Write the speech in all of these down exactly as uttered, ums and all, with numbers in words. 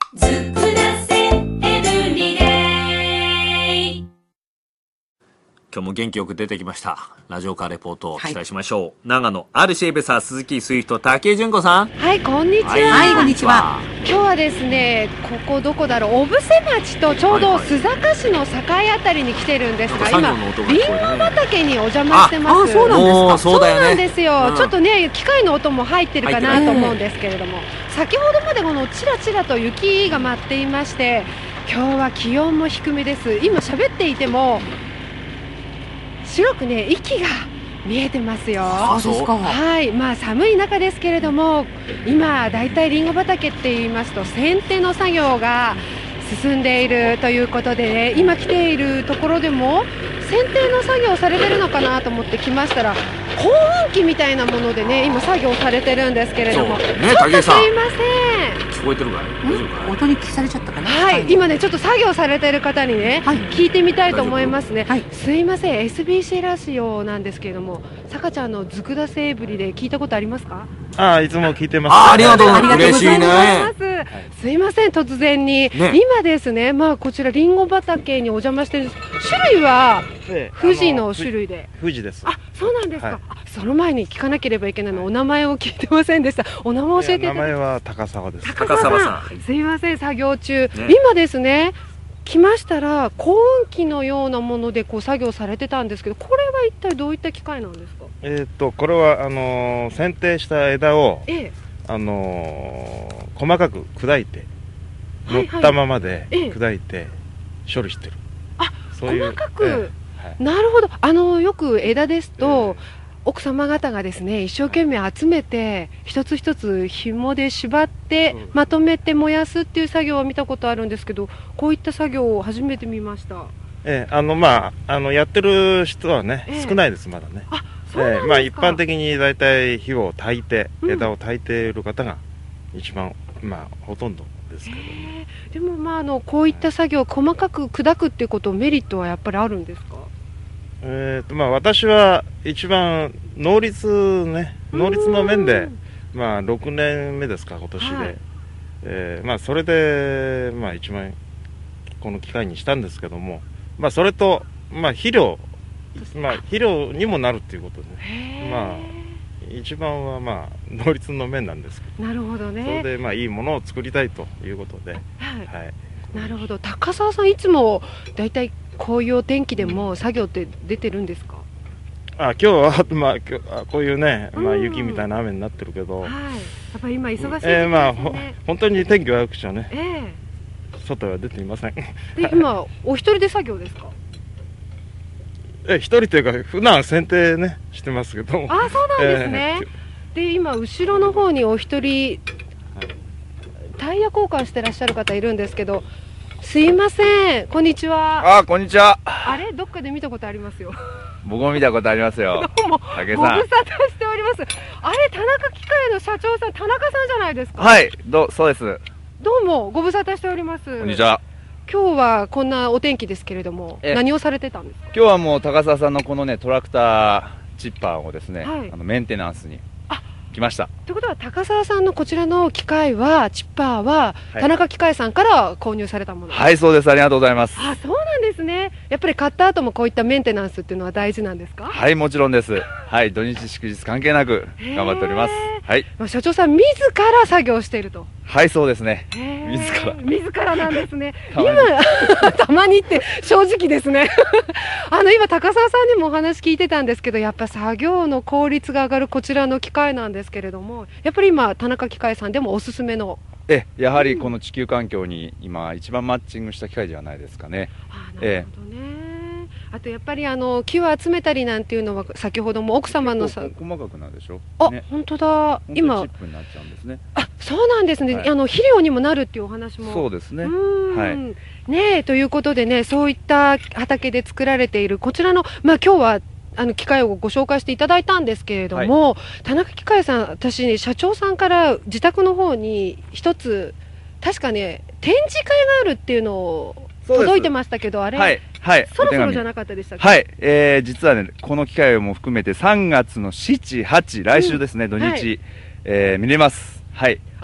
ずくだせエブリデイ。 今日も元気よく出てきましたラジオカーレポートをお伝えしましょう、はい、長野 アールシー ベサー鈴木スイフト武井純子さん。 はい、こんにちは。 はい、こんにちは。 今日はですね、ここどこだろう、小布施町とちょうど須坂市の境あたりに来てるんですが、はいはい、今リンゴ畑にお邪魔してます。 ああ、そうなんですか。 そうだよね、そうなんですよ、うん、ちょっとね機械の音も入ってるかなと思うんですけれども、先ほどまでこのちらちらと雪が舞っていまして、今日は気温も低めです。今喋っていても白くね息が見えてますよ。 あ、そうですか。 はい、まあ寒い中ですけれども、今だいたいリンゴ畑って言いますと剪定の作業が進んでいるということで、ね、今来ているところでも剪定の作業されてるのかなと思って来ましたら、耕運機みたいなものでね今作業されてるんですけれども、ね、ちょっとすいません、 聞こえてるかい、大丈夫かい、 音に消されちゃったかな。 はい、今ねちょっと作業されてる方にね、はい、聞いてみたいと思いますね。はい、すいません、 エスビーシー ラジオなんですけれども、さかちゃんのずくだせエブリで聞いたことありますか？ ああ、いつも聞いてます。 あ, ありがとう、 ありがとう嬉しいね。 すいません、突然に、ね、今ですね、まあこちらリンゴ畑にお邪魔してる、種類は富士の種類で、 富士です。 あ、そうなんですか。はい、その前に聞かなければいけないの、お名前を聞いてませんでした。お名前教えていただけますか？ 名前は高沢です。 高沢さん、すいません、作業中、ね、今ですね来ましたら耕運機のようなものでこう作業されてたんですけど、これは一体どういった機械なんですか？ えっとこれはあのー、剪定した枝を、ええ、あのー、細かく砕いて乗ったままで砕いて処理してる、 はいはい、あ、そういう細かく、ええ、はい、なるほど。あのよく枝ですと、ええ、奥様方がですね一生懸命集めて一つ一つ紐で縛ってまとめて燃やすっていう作業を見たことあるんですけど、こういった作業を初めて見ました。 ええ、あのまああのやってる人はね、ええ、少ないですまだね。 あ、そうなんですか。 ええ、まあ一般的にだいたい火を焚いて、うん、枝を焚いている方が一番まあほとんどですけど、ね、 えー、でもまああのこういった作業を細かく砕くっていうことメリットはやっぱりあるんですか？ えーとまあ、私は一番能率ね、能率の面で、まあ、ろくねんめですか今年で、はい、えーまあ、それで、まあ、一番この機会にしたんですけども、まあ、それと、まあ、肥料、まあ、肥料にもなるということで、ね、まあ、一番は、まあ、能率の面なんですけど、 なるほどね、 それで、まあ、いいものを作りたいということで、はいはい、なるほど。高沢さんいつもだいたいこういうお天気でも作業って出てるんですか？ あ、今日は、まあ、今日こういうね、まあ、雪みたいな雨になってるけど、うん、はい、 やっぱり今忙しいですね。 えーまあ、本当に天気悪くちゃね、 えー、外は出ていません。で今お一人で作業ですか？ え一人というか普段剪定ねしてますけど。 あ、そうなんですね、えー、で今後ろの方にお一人、はい、タイヤ交換してらっしゃる方いるんですけど、すいません、こんにちは。 あ、こんにちは。 あれ、どっかで見たことありますよ。 僕も見たことありますよ。 どうも、 竹さん。 ご無沙汰しております。あれ、田中機械の社長さん、田中さんじゃないですか。 はい、ど、そうです。 どうも、ご無沙汰しております。 こんにちは。 今日はこんなお天気ですけれども、何をされてたんですか？ 今日はもう高沢さんのこのね、トラクターチッパーをですね、はい、あのメンテナンスに来ました。 ということは高沢さんのこちらの機械はチッパーは田中機械さんから購入されたものですか？ はい、そうです。ありがとうございます。 あ、そうなんですね。やっぱり買った後もこういったメンテナンスっていうのは大事なんですか？ はい、もちろんです。はい、土日祝日関係なく頑張っております。はい。 まあ、社長さん自ら作業していると。 はい、そうですね。自ら。 自らなんですね。今たまにって正直ですね。あの今高沢さんにもお話聞いてたんですけど、やっぱ作業の効率が上がるこちらの機械なんですけれども、やっぱり今田中機械さんでもおすすめの。 え、やはりこの地球環境に今一番マッチングした機械ではないですかね。 あ、なるほどね。あとやっぱりあの木を集めたりなんていうのは先ほども奥様のさ細かくなるでしょ。 あ、ね、本当だ。今チップになっちゃうんですね。 あ、そうなんですね。はい、あの肥料にもなるっていうお話も。 そうですね。 はい。ねえ、ということでね、そういった畑で作られているこちらの、まあ今日はあの機械をご紹介していただいたんですけれども、はい、田中機械さん、私社長さんから自宅の方に一つ確かね展示会があるっていうのを届いてましたけど、あれ、はい、はい、そろそろじゃなかったでしたっけ？ はい、えー、実はねこの機械も含めてさんがつのしち、はち、来週ですね、うん、土日、はい、えー、見れます。はい。 あ、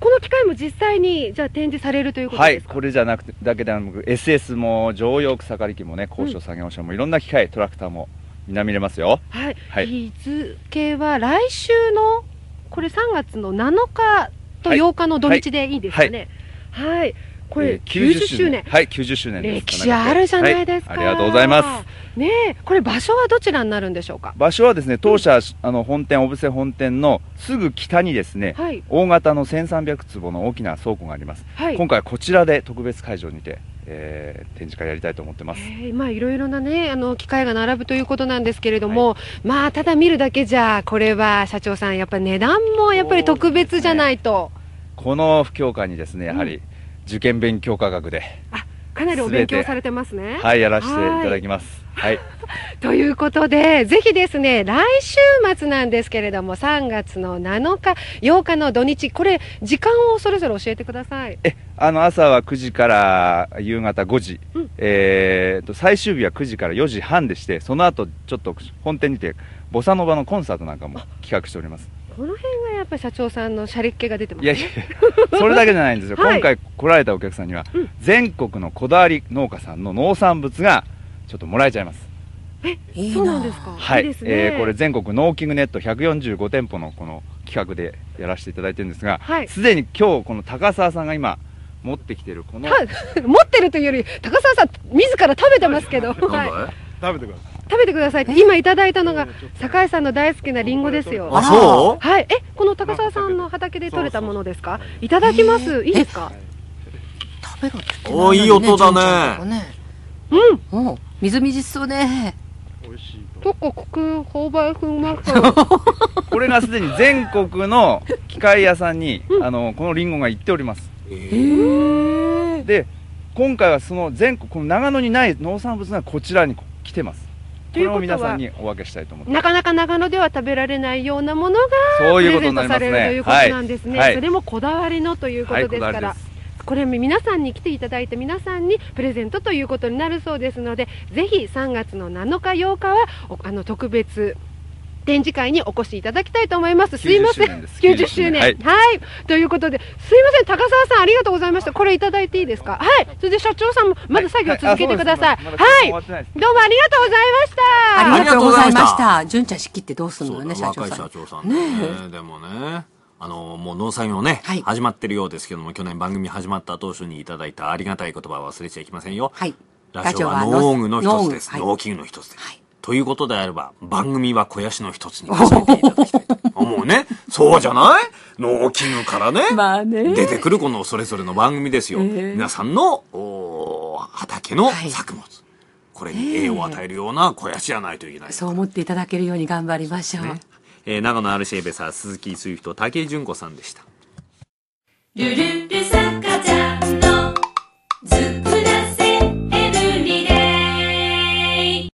この機械も実際にじゃあ展示されるということですか？ はい、これじゃなくてだけではなく エスエス も常用草刈り機もね、高所作業車もいろんな機械、トラクターもみんな見れますよ。 はい、 はい、 日付は来週のこれさんがつのなのかとようかの土日でいいですかね。はい、はいはい、これきゅうじゅっしゅうねん、 はい、きゅうじゅっしゅうねんです。 歴史あるじゃないですか。 はい、ありがとうございます。 ねえ、これ場所はどちらになるんでしょうか？ 場所はですね、当社、うん、あの本店、小布施本店のすぐ北にですね、はい、大型のせんさんびゃくつぼの大きな倉庫があります。はい、今回はこちらで特別会場にて、えー、展示会やりたいと思ってます。 えー、まあいろいろなね、あの機械が並ぶということなんですけれども、はい、まあただ見るだけじゃこれは社長さんやっぱり値段もやっぱり特別じゃないと。ね、 この不況下にですね、やはり受験勉強価格で、 うん、あ、かなりお勉強されてますね。 はい、やらせていただきます。はい。 ということで、ぜひですね、来週末なんですけれども、さんがつのなのか、ようかの土日、これ、時間をそれぞれ教えてください。 え、あの、朝はくじから夕方ごじ、うん、えーと、最終日はくじからよじはんでして、その後、ちょっと本店にて、ボサノバのコンサートなんかも企画しております。 この辺がやっぱり社長さんのシャレっ気が出てますね。 いやいや、それだけじゃないんですよ。はい、今回来られたお客さんには、うん、全国のこだわり農家さんの農産物がちょっともらえちゃいます。 え、そうなんですか。 はい、 いいですね。 えー、これ全国農機具ネットひゃくよんじゅうごてんぽのこの企画でやらせていただいてるんですが、すで、はい、に今日この高澤さんが今持ってきてるこの持ってるというより高澤さん自ら食べてますけど、はい、 食べてください。 食べてくださいって今いただいたのが酒井さんの大好きなリンゴですよ。 あ、そう？ はい。え、この高澤さんの畑で採れたものですか？いただきます。いいですか？ 食べろって言って。 お、いい音だね。 うん。 お、みずみずしそうね。 美味しい。 どここく購買風マカこれがすでに全国の機械屋さんに、うん、あのこのリンゴが行っております。 へー。 で、今回はその全国この長野にない農産物がこちらに来てます。これを皆さんにお分けしたいと思って、 なかなか長野では食べられないようなものがそういうプレゼントされるということなんですね。 はい、 それもこだわりのということですから、はい、これ皆さんに来ていただいて皆さんにプレゼントということになるそうですので、ぜひさんがつのなのかようかはあの特別展示会にお越しいただきたいと思います。すいません。きゅうじゅっしゅうねん。はい、はい。ということで、すいません。高澤さん、ありがとうございました。これいただいていいですか？はい。それで社長さんも、まだ作業続けてください。はい。はい、どうもありがとうございました。 ありがとうございました。純ちゃん仕切ってどうすんのね、社長さん。 若い社長さんね。でもね。あの、もう農作業ね、はい、始まってるようですけども、去年番組始まった当初にいただいたありがたい言葉を忘れちゃいけませんよ。はい。ラジオは農具の一つです。農機具の一つです。はい。ということであれば、番組は肥やしの一つにさせていただきたいと思うね。そうじゃない？農機具からね、まあね、出てくるこのそれぞれの番組ですよ。えー、皆さんのお畑の作物、はい、これに栄養を与えるような肥やしじゃないといけない、えー。 そう思っていただけるように頑張りましょう。ね、 えー、長野アルシェーベサー鈴木スイフト武井純子さんでした。 ルル